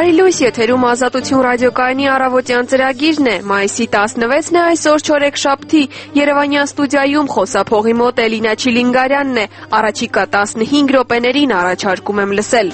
Բարի լույս, եթերում Ազատություն ռադիոկայանի առավոտյան ծրագիրն է, մայիսի 16-ն է այսօր չորեքշաբթի, Երևանյան ստուդիայում խոսափողի մոտ Էլինա Չիլինգարյանն է, առաջիկա 15 րոպեներին առաջարկում եմ լսել։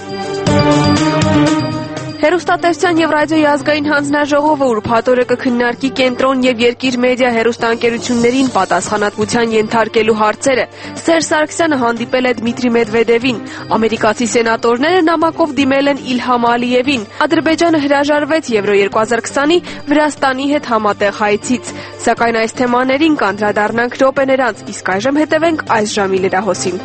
Հեռուստատեսության և ռադիոյի ազգային հանձնաժողովը ուրբաթ օրը կքննարկի Կենտրոն և Երկիր մեդիա հեռուստաընկերություններին պատասխանատվության ենթարկելու հարցերը։ Սերժ Սարգսյանը հանդիպել է Դմիտրի Մեդվեդևին։ Ամերիկացի սենատորները նամակով դիմել են Իլհամ Ալիևին։ Ադրբեջանը հրաժարվեց Եվրո 2020-ի Վրաստանի հետ համատեղ հայցից։ Սակայն այս թեմաներին կանդրադառնանք րոպեներ անց, իսկ այժմ հետևենք այս ժամի լրահոսին։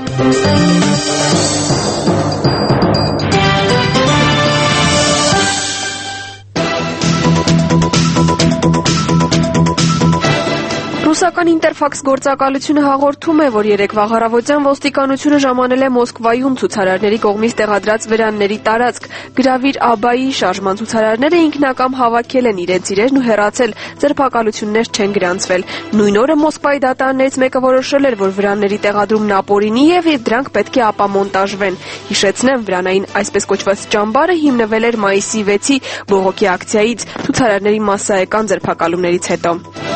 Ռուսական Ինտերֆաքս գործակալությունը հաղորդում է, որ երեկվա առավոտյան ոստիկանությունը ժամանել է Մոսկվայում ցուցարարների կողմից տեղադրած վրանների տարածք։ Գրավիր Աբայի շարժման ցուցարարները ինքնակամ հավաքել են իրենց իրերն ու հեռացել, ձերբակալություններ չեն գրանցվել։ Նույն օրը Մոսկվայի դատարաններից մեկը որոշել էր, որ վրանների տեղադրումն ապօրինի է եւ դրանք պետք է ապամոնտաժվեն։ Հիշեցնեմ, վրանային այսպես կոչված ճամբարը հիմնվել էր մայիսի 6-ի բողոքի ակցիայից ցուցարարների մասսայական ձերբակալումներից հետո։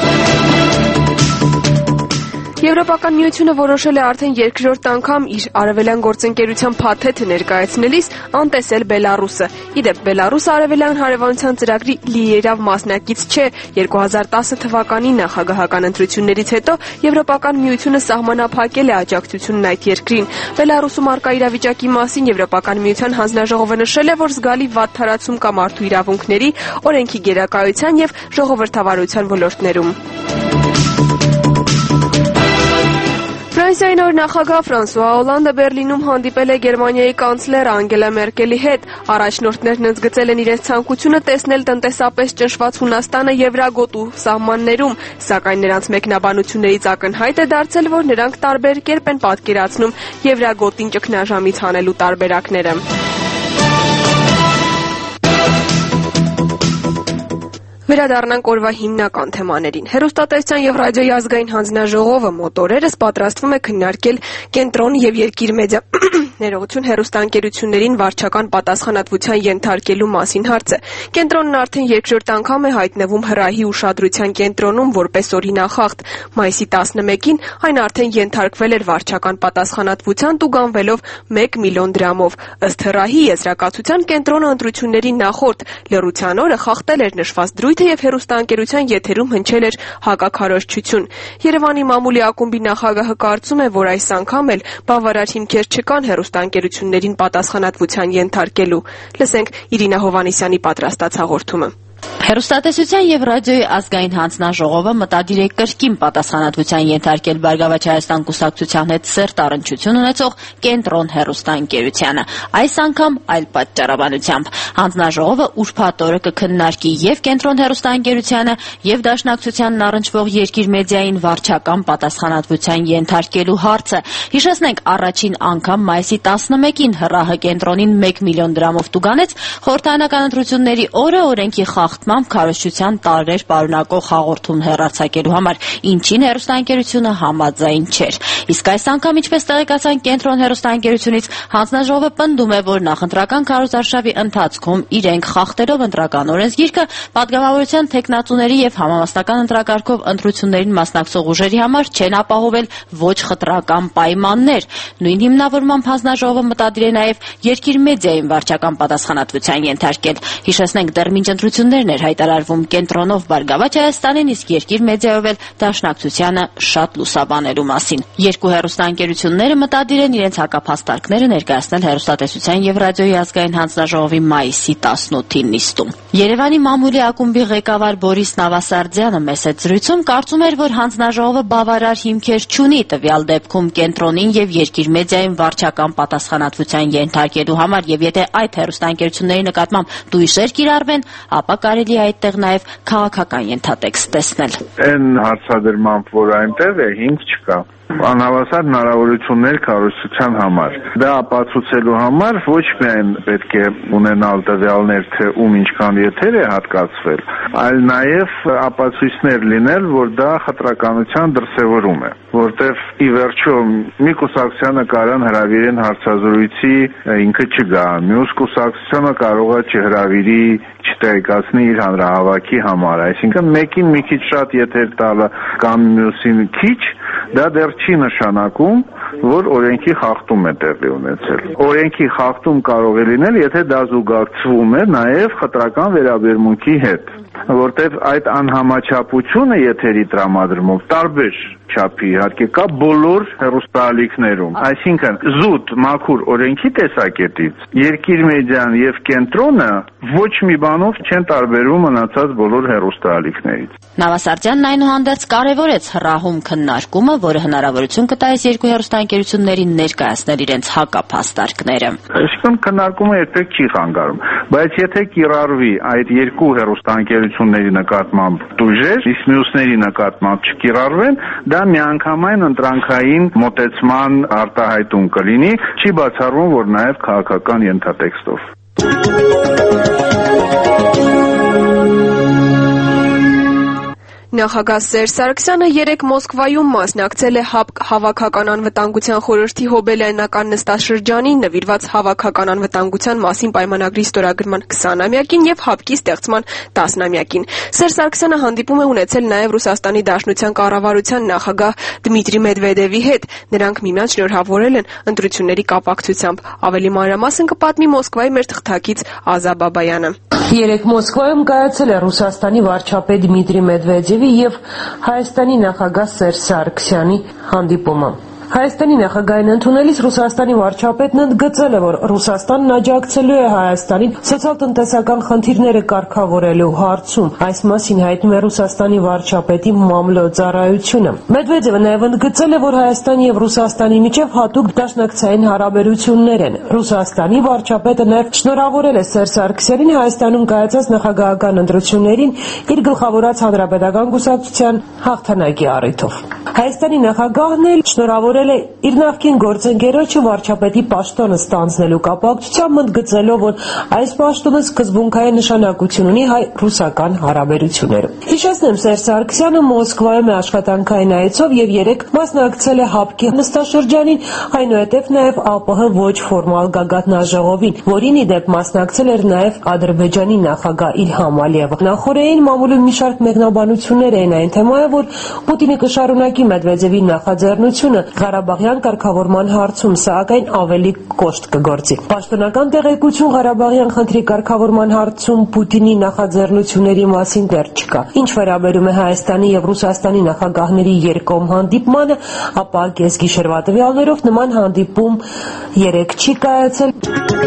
Եվրոպական միությունը որոշել է արդեն երկրորդ անգամ իր արևելյան գործընկերության փաթեթը ներկայացնելիս անտեսել Բելարուսը։ Իդեպ Բելարուսը արևելյան հարևանության ծրագրի լիերավ մասնակից չէ։ 2010 թվականի նախագահական ընտրություններից հետո Եվրոպական միությունը սահմանափակել է աջակցությունն այդ երկրին։ Բելարուսում առկա իրավիճակի մասին Եվրոպական միության հանձնաժողովը նշել է, որ զգալի վատթարացում կա մարդու իրավունքների, օրենքի գերակայության եւ ժողովրդավարության ոլորտներում։ Ֆրանսիայի նոր նախագահ Ֆրանսուଆ Օլանդը Բերլինում հանդիպել է Գերմանիայի կանցլեր Անգելա Մերկելի հետ։ Առաջնորդներն ընդգծել են իրենց ցանկությունը տեսնել տնտեսապես ճնշված Հունաստանը եվրագոտու սահմաններում, սակայն նրանց մեկնաբանություններից ակնհայտ է դարձել, որ նրանք տարբեր կերպ են պատկերացնում եվրագոտին ճգնաժամից հանելու տարբերակները։ Վերադառնանք օրվա հիմնական թեմաներին։ Հեռուստատեսության և ռադիոյի ազգային հանձնաժողովը մոտ օրերս պատրաստվում է քննարկել Կենտրոն և Երկիր մեդիա հեռուստաընկերություններին վարչական պատասխանատվության ենթարկելու մասին հարցը։ Կենտրոնն արդեն երկրորդ անգամ է հայտնվում հրահի ուշադրության կենտրոնում որպես օրինախախտ։ Մայիսի 11-ին այն արդեն ենթարկվել էր վարչական պատասխանատվության տուգանվելով 1 միլիոն դրամով։ Ըստ հրահի եզրակացության կենտրոնը ընտրությունների նախորդ լռության օրը խախտել էր նշված դրույթը եւ հեռուստաընկերության եթերում հնչել էր հակաքարոզչություն։ Երևանի մամուլի ակումբի նախագահը կարծում է, որ այս անգամ էլ բավարար հիմքեր չկան հեռուստաընկերություններին պատասխանատվության ենթարկելու։ Լսենք Իրինա Հովհաննիսյանի պատրաստած հաղորդումը։ Հեռուստատեսության և ռադիոյի ազգային հանձնաժողովը մտադիր է կրկին պատասխանատվության ենթարկել Բարգավաճ Հայաստան կուսակցության հետ սերտ առնչություն ունեցող Կենտրոն հեռուստաընկերությանը, այս անգամ այլ պատճառաբանությամբ։ Հանձնաժողովը ուրբաթ օրը կքննարկի և Կենտրոն հեռուստաընկերությանը, և Դաշնակցությանն առնչվող Երկիր մեդիային վարչական պատասխանատվության ենթարկելու հարցը։ Հիշեցնենք, առաջին անգամ մայիսի 11-ին հրահը Կենտրոնին 1 միլիոն դրամով տուգանեց խորհրդարանական ընտրությունների օրը օրենքի խախտմամբ քարոզչության տարրեր պարունակող հաղորդում հեռարձակելու համար, ինչին հեռուստաընկերությունը համաձայն չէր։ Իսկ այս անգամ, ինչպես տեղեկացան Կենտրոն հեռուստաընկերությունից, հանձնաժողովը պնդում է, որ նախընտրական քարոզարշավի ընթացքում իրենք խախտելով ընտրական օրենսգիրքը պատգամավորության թեկնածուների և համամասնական ընտրակարգով ընտրություններին մասնակցող ուժերի համար չեն ապահովել ոչ խտրական պայմաններ։ Նույն հիմնավորմամբ հանձնաժողովը մտադիր է նաև Երկիր մեդիային վարչական պատասխանատվության ենթարկել։ Հիշեցնենք, դեռ մինչ ընտրություններն էր հայտարարվում Կենտրոնով Բարգավաճ Հայաստանին, իսկ Երկիր մեդիայով էլ Դաշնակցությանը շատ լուսաբանելու մասին։ Երկու հեռուստաընկերությունները մտադիր են իրենց հակափաստարկները ներկայացնել հեռուստատեսության և ռադիոյի ազգային հանձնաժողովի մայիսի 18-ի նիստում։ Երևանի մամուլի ակումբի ղեկավար Բորիս Նավասարդյանը մեծ զրույցում կարծում էր, որ հանձնաժողովը բավարար հիմքեր չունի տվյալ դեպքում Կենտրոնին և Երկիր մեդիային վարչական պատասխանատվության ենթարկելու համար, և եթե այդ հեռուստաընկերությունների նկատմամբ տույժեր կիրառվեն, ապա կարելի է այդտեղ նաև քաղաքական ենթատեքստ տեսնել։ Այն հարցադրմամբ, որ այնտեղ է, հիմք չկա։ անհավասար հնարավորություններ կառուցության համար։ Դա ապացուցելու համար ոչ միայն պետք է ունենալ տվյալներ, թե ում ինչքան եթեր է հատկացվել, այլ նաև ապացույցներ լինել, որ դա խտրականության դրսևորում է, որտեղ ի վերջո մի կուսակցությանը կարան հրավիրեն հարցազրույցի, ինքը չգա, մյուս կուսակցությունը կարող է չհրավիրի, չտեղեկացնի իր հանրահավաքի համար, այսինքն մեկին մի քիչ շատ եթեր տալը կամ մյուսին քիչ, դա դեռ չի նշանակում, որ օրենքի խախտում է տեղի ունեցել։ Օրենքի խախտում կարող է լինել, եթե դա զուգակցվում է նաև խտրական վերաբերմունքի հետ, որտեղ այդ անհամաչափությունը եթերի տրամադրումով տարբեր չափի իհարկե կա բոլոր հեռուստաալիքներում, այսինքն զուտ մաքուր օրենքի տեսակետից Երկիրմեդիան եւ Կենտրոնը ոչ մի բանով չեն տարբերվում մնացած բոլոր հեռուստաալիքներից։ Նավասարդյանն այնուհանդերձ կարևորեց հրահում քննարկումը, որը հնարավորություն կտա այս երկու հեռուստաընկերություններին ներկայացնել իրենց հակափաստարկները։ Այսինքն քննարկումը երբեք չի խանգարում, բայց եթե կիրառվի այդ երկու հեռուստաընկերությունների նկատմամբ տույժեր, իսկ մյուսների նկատմամբ չկիրառվեն, դա միանգամայն ընտրանքային մոտեցման արտահայտում կլինի, չի բացառվում, որ նաև քաղաքական ենթատեքստով։ Նախագահ Սերժ Սարգսյանը երեկ Մոսկվայում մասնակցել է ՀԱՊԿ Հավաքական անվտանգության խորհրդի հոբելյանական նստաշրջանին նվիրված Հավաքական անվտանգության մասին պայմանագրի ստորագրման 20-ամյակին եւ ՀԱՊԿ-ի ստեղծման 10-ամյակին։ Սերժ Սարգսյանը հանդիպում է ունեցել նաեւ Ռուսաստանի Դաշնության կառավարության նախագահ Դմիտրի Մեդվեդևի հետ։ Նրանք միմյանց շնորհավորել են ընտրությունների կապակցությամբ։ Ավելի մանրամասն կպատմի Մոսկվայի մեր թղթակից Ազա Բաբայանը։ Երեկ Մոսկվայում կայացել է Ռուսաստանի վարչապետ Դմիտրի Մեդվեդևի եւ Հայաստանի նախագահ Սերժ Սարգսյանի հանդիպումը։ Հայաստանի նախագահին ընդունելիս Ռուսաստանի վարչապետն ընդգծել է, որ Ռուսաստանն աջակցելու է Հայաստանին սոցիալ-տնտեսական խնդիրները կարգավորելու հարցում։ Այս մասին հայտնում է Ռուսաստանի վարչապետի մամլոյ-ծառայությունը։ Մեդվեդևը նաև ընդգծել է, որ Հայաստանի եւ Ռուսաստանի միջև հատուկ դաշնակցային հարաբերություններ են։ Ռուսաստանի վարչապետը նաև շնորհավորել է Սերժ Սարգսյանին Հայաստանում կայացած նախագահական ընտրություններին իր գլխավորած հանրապետական կուսակցության հաղթանակի առիթով։ Հայաստանի նախագահն էլ շնորհավորել է իր նախկին գործընկերոջը վարչապետի պաշտոնը ստանձնելու կապակցությամբ, ընդգծելով, որ այս պաշտոնը սկզբունքային նշանակություն ունի հայ-ռուսական հարաբերություններում։ Հիշեցնեմ, Սերժ Սարգսյանը Մոսկվայում է աշխատանքային այցով եւ երեկ մասնակցել է ՀԱՊԿ-ի նստաշրջանին, այնուհետև նաեւ ԱՊՀ ոչ ֆորմալ գագաթնաժողովին, որին ի դեպ մասնակցել էր նաեւ Ադրբեջանի նախագահ Իլհամ Ալիևը։ Նախորդին մամուլում մի շարք մեկնաբանություններ էին այն թեմայով, որ Պուտինը կշարունակի Մեդվեդևի նախաձեռնությունը Ղարաբաղյան կարգավորման հարցում, սակայն ավելի կոշտ կգործի։ Պաշտոնական տեղեկություն Ղարաբաղյան խնդրի կարգավորման հարցում Պուտինի նախաձեռնությունների մասին դեռ չկա։ Ինչ վերաբերում է Հայաստանի եւ Ռուսաստանի նախագահների երկկողմ հանդիպմանը, ապա կեսգիշերվա տվյալներով նման հանդիպում երեկ չի կայացել։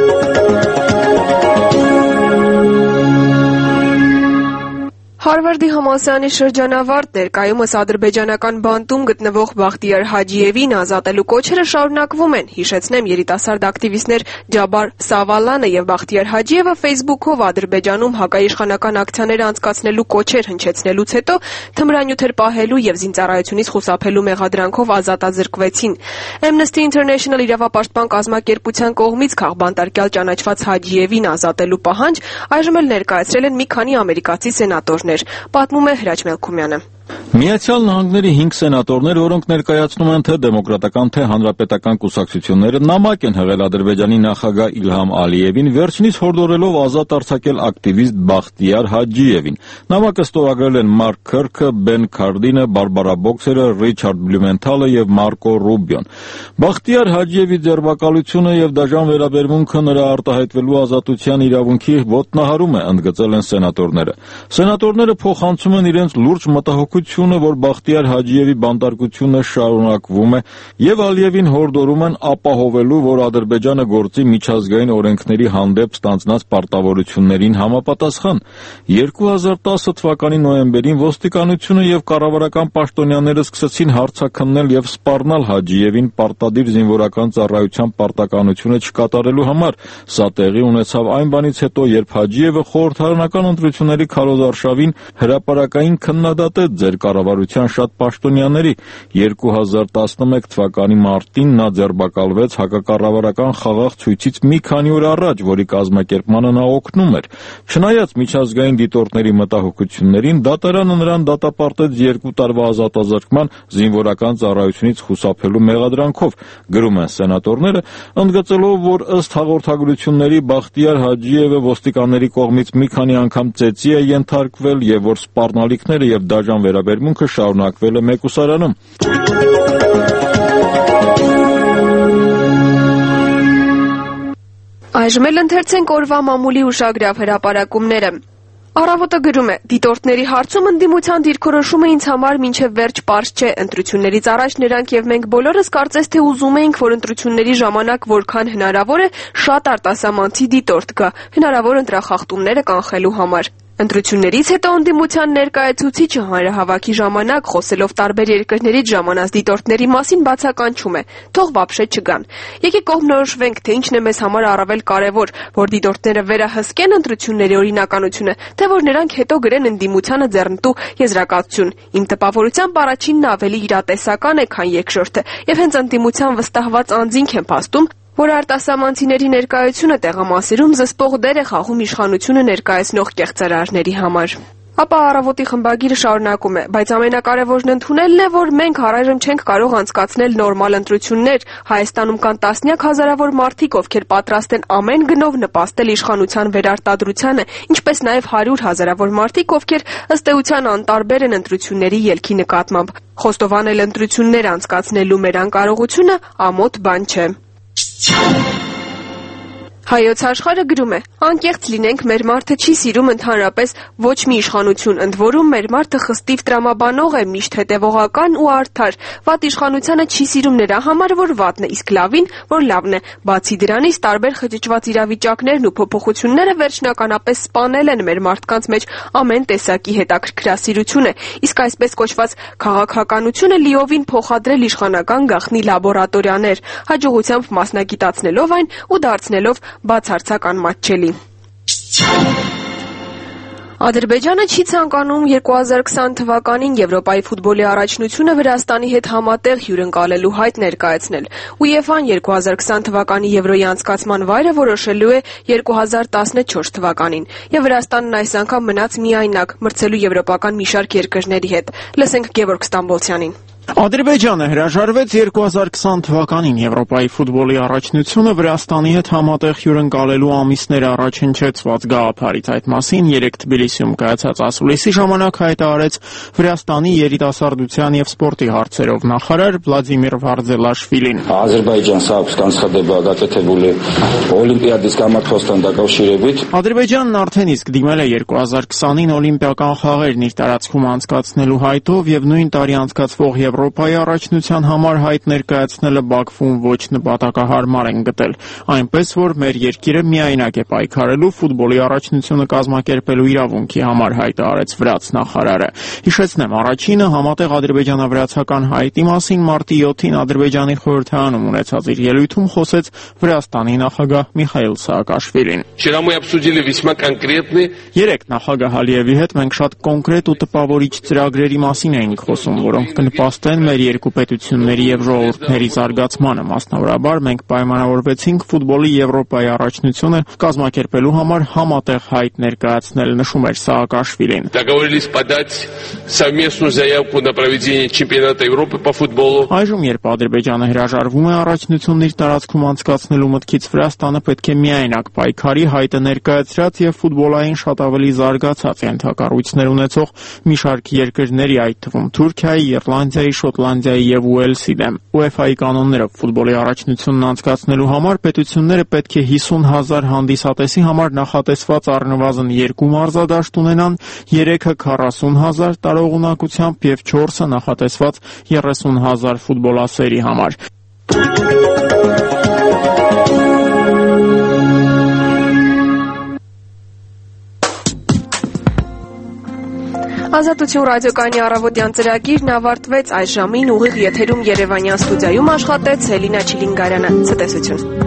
Հարվարդի համալսարանի շրջանավարտ ներկայումս ադրբեջանական բանտում գտնվող Բախտիար Հաջիևին ազատելու կոչերը շարունակվում են։ Հիշեցնեմ, երիտասարդ ակտիվիստներ Ջաբար Սավալանը եւ Բախտիար Հաջիևը Facebook-ով Ադրբեջանում հակաիշխանական ակցիաներ անցկացնելու կոչեր հնչեցնելուց հետո թմրանյութեր պահելու եւ զինծառայությունից խուսափելու մեղադրանքով ազատազրկվեցին։ Amnesty International իրավապաշտպան կազմակերպության կողմից քաղբանտարկյալ ճանաչված Հաջիևին ազատելու պահանջ այժմ էլ ներկայացրել են մի քանի ամերիկացի սենատորներ։ Պատմում է Հրաչ Մելքումյանը։ Միացյալ Նահանգների 5 սենատորներ, որոնք ներկայացնում են թե դեմոկրատական, թե հանրապետական կուսակցությունները, նամակ են հղել Ադրբեջանի նախագահ Իլհամ Ալիևին, վերջինիս հորդորելով ազատ արձակել ակտիվիստ Բախտիար Հաջիևին։ Նամակը ստորագրել են Մարկ Քըրքը, Բեն Քարդինը, Բարբարա Բոքսերը, Ռիչարդ Բլյումենթալը եւ Մարկո Ռուբիոն։ Բախտիար Հաջիևի ձերբակալությունը եւ դաժան վերաբերմունքը նրա արտահայտվելու ազատության իրավունքի ոտնահարում է, ընդգծել են սենատորները։ Սենատորները փոխանցում են իրենց լուրջ մտահոգությունը, որ Բախտիար Հաջիևի բանտարկությունը շարունակվում է եւ Ալիևին հորդորում են ապահովելու, որ Ադրբեջանը գործի միջազգային օրենքների հանդեպ ստանձնած պարտավորություններին համապատասխան։ 2010 թվականի նոյեմբերին ոստիկանությունը եւ կառավարական պաշտոնյաները սկսեցին հարցաքննել եւ սպառնալ Հաջիևին պարտադիր զինվորական ծառայության պարտականությունը չկատարելու համար։ Սա տեղի ունեցավ այն բանից հետո, երբ Հաջիևը խորհրդարանական ընտրությունների քարոզարշավին հրապարակային քննադատ է ձեր կառավարության շատ պաշտոնյաների։ 2011 թվականի մարտին նա ձերբակալվեց հակակառավարական խաղաղ ցույցից մի քանի օր առաջ, որի կազմակերպմանը նա օգնում էր։ Չնայած միջազգային դիտորդների մտահոգություններին, դատարանը նրան դատապարտեց 2 տարվա ազատազրկման զինվորական ծառայությունից խուսափելու մեղադրանքով, գրում են սենատորները, ընդգծելով, որ ըստ հաղորդագրությունների Բախտիար Հաջիևը ոստիկանների կողմից մի քանի անգամ ծեծի է ենթարկվել եւ որ սպառնալիքները եւ դաժան վերաբերմունքը շարունակվել է մեկուսարանում։ Այժմ էլ ընթերցենք օրվա մամուլի ուշագրավ հրապարակումները։ Առավոտը գրում է. դիտորդների հարցում ընդդիմության դիրքորոշումը ինձ համար մինչև վերջ պարզ չէ, ընտրություններից առաջ նրանք եւ մենք բոլորս կարծես թե ուզում էինք, որ ընտրությունների ժամանակ որքան հնարավոր է շատ արտասահմանցի դիտորդ գա, հնարավոր ընտրախախտումները կանխելու համար։ Ընտրություններից հետո ընդդիմության ներկայացուցիչը հանրահավաքի ժամանակ խոսելով տարբեր երկրներից ժամանած դիտորդների մասին բացականչում է. թող բաբշե չգան։ Եկեք կողմնորոշվենք, թե ինչն է մեզ համար առավել կարևոր, որ դիտորդները վերահսկեն ընտրությունների օրինականությունը, թե որ նրանք հետո գրեն ընդդիմությանը ձեռնտու եզրակացություն։ Իմ տպավորությամբ առաջինն ավելի իրատեսական է, քան երկրորդը, եւ հենց ընդդիմության վստահված անձինք են փաստում, որ արտասահմանցիների ներկայությունը տեղամասերում զսպող դեր է խաղում իշխանությունը ներկայացնող կեղծարարների համար։ Ապա առավոտի խմբագիրը շարունակում է, բայց ամենակարևորն ընդունելն է, որ մենք առայժմ չենք կարող անցկացնել նորմալ ընտրություններ, Հայաստանում կան տասնյակ հազարավոր մարդիկ, ովքեր պատրաստ են ամեն գնով նպաստել իշխանության վերարտադրությանը, ինչպես նաև 100 հազարավոր մարդիկ, ովքեր ըստ էության անտարբեր են ընտրությունների ելքի նկատմամբ։ Խոստովանել ընտրություններ անցկացնելու մեր անկարողությունը ամոթ բան չէ։ Հայոց աշխարհը գրում է. անկեղծ լինենք, մեր մարդը չի սիրում ընդհանրապես ոչ մի իշխանություն, ընդ որում մեր մարդը խստիվ տրամաբանող է, միշտ հետևողական ու արդար։ Վատ իշխանությանը չի սիրում նրա համար, որ վատն է, իսկ լավին, որ լավն է։ Բացի դրանից, տարբեր խճճված իրավիճակներն ու փոփոխությունները վերջնականապես սպանել են մեր մարդկանց մեջ ամեն տեսակի հետաքրքրասիրությունը, իսկ այսպես կոչված քաղաքականությունը լիովին փոխադրել իշխանական գաղտնի լաբորատորիաներ, հաջողությամբ մասնագիտացնելով այն ու դարձնելով բացարձակ անմատչելի։ Ադրբեջանը չի ցանկանում 2020 թվականին Եվրոպայի ֆուտբոլի առաջնությունը Վրաստանի հետ համատեղ հյուրընկալելու հայտ ներկայացնել։ ՈՒԵՖԱ-ն 2020 թվականի Եվրոյի անցկացման վայրը որոշելու է 2014 թվականին, եւ Վրաստանն այս անգամ մնաց միայնակ, մրցելու եվրոպական մի շարք երկրների հետ։ Լսենք Գևորգ Ստամբոլցյանին։ Ադրբեջանը հրաժարվեց 2020 թվականին Եվրոպայի ֆուտբոլի առաջնությունը Վրաստանի հետ համատեղ հյուրընկալելու ամիսներ առաջ հնչեցված գաղափարից։ Այդ մասին 3 Թբիլիսիում կայացած ասուլիսի ժամանակ հայտարարեց Վրաստանի երիտասարդության եւ սպորտի հարցերով նախարար Վլադիմիր Վարզելաշվիլին։ Ադրբեջանն արդեն իսկ դիմել է 2020-ին օլիմպիական խաղերն իր տարածքում անցկացնելու հայտով եւ նույն տարի անցկացվող Եվրոպայի առաջնության համար հայտ ներկայացնելը Բաքվում ոչ նպատակահարմար են գտել, այնպես որ մեր երկիրը միայնակ է պայքարելու ֆուտբոլի առաջնությունը կազմակերպելու իրավունքի համար, հայտարարեց վրաց նախարարը։ Հիշեցնեմ, առաջինը համատեղ ադրբեջանավրացական հայտի մասին մարտի 7-ին Ադրբեջանի խորհրդարանում ունեցած իր ելույթում խոսեց Վրաստանի նախագահ Միխայիլ Սաակաշվիլին։ Երեկ նախագահ Ալիևի հետ մենք շատ կոնկրետ ու տպավորիչ ծրագրերի մասին էինք խոսում, որոնք կնպաստեն մեր երկու պետությունների եւ ժողովուրդների զարգացմանը։ Մասնավորաբար մենք պայմանավորվեցինք ֆուտբոլի Եվրոպայի առաջնությունը կազմակերպելու համար համատեղ հայտ ներկայացնել, նշում էր Սաակաշվիլին։ Այժմ, երբ Ադրբեջանը հրաժարվում է առաջնությունն իր տարածքում անցկացնելու մտքից, Վրաստանը պետք է միայնակ պայքարի, հայտը ներկայացրած եւ ֆուտբոլային շատ ավելի զարգացած ենթակառույցներ ունեցող մի շարք երկրների, այդ թվում Թուրքիայի, Իռլանդիայի, Շոտլանդիայի եւ Ուելսի դեմ։ ՈՒԵՖԱ-ի կանոններով ֆուտբոլի առաջնությունն անցկացնելու համար պետությունները պետք է 50,000 հանդիսատեսի համար նախատեսված առնվազն 2 մարզադաշտ ունենան, 3-ը 40,000 տարողունակությամբ եւ 4-ը նախատեսված 30,000 ֆուտբոլասերի համար։ Ազատություն ռադիոկայանի առավոտյան ծրագիրն ավարտվեց այս ժամին ուղիղ եթերում Երևանյան ստուդիայում աշխատեց Հելինա Չիլինգարյանը։ Ցտեսություն։